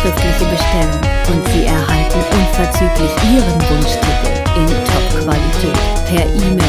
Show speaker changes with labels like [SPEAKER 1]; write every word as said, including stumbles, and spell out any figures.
[SPEAKER 1] schriftliche Bestellung und Sie erhalten unverzüglich Ihren Wunschtitel in Top-Qualität per E-Mail